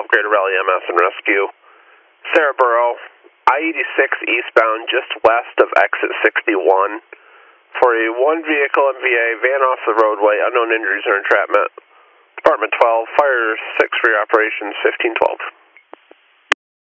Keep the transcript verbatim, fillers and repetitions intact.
Greater Raleigh M S and Rescue. Sarahboro, I eighty-six eastbound just west of exit sixty-one. For a one vehicle M V A, van off the roadway, unknown injuries or entrapment. Department twelve, fire six for your operations, fifteen twelve.